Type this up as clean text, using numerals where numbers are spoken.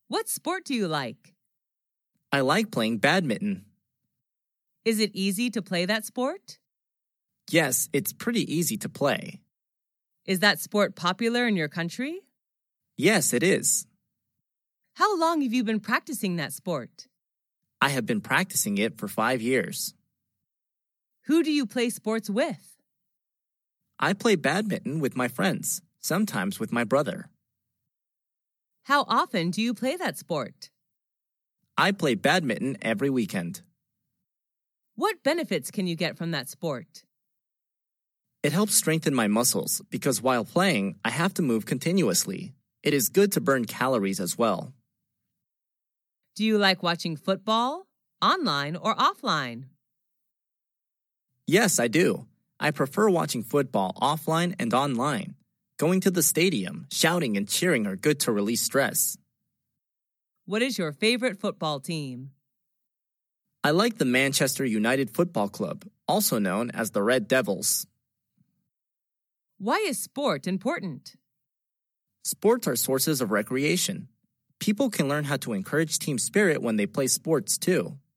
What sport do you like? I like playing badminton. Is it easy to play that sport? Yes, it's pretty easy to play. Is that sport popular in your country? Yes, it is. How long have you been practicing that sport? I have been practicing it for 5 years. Who do you play sports with? I play badminton with my friends, sometimes with my brother. How often do you play that sport? I play badminton every weekend. What benefits can you get from that sport? It helps strengthen my muscles because while playing, I have to move continuously. It is good to burn calories as well. Do you like watching football, online or offline? Yes, I do. I prefer watching football offline and online. Going to the stadium, shouting and cheering are good to release stress. What is your favorite football team? I like the Manchester United Football Club, also known as the Red Devils. Why is sport important? Sports are sources of recreation. People can learn how to encourage team spirit when they play sports too.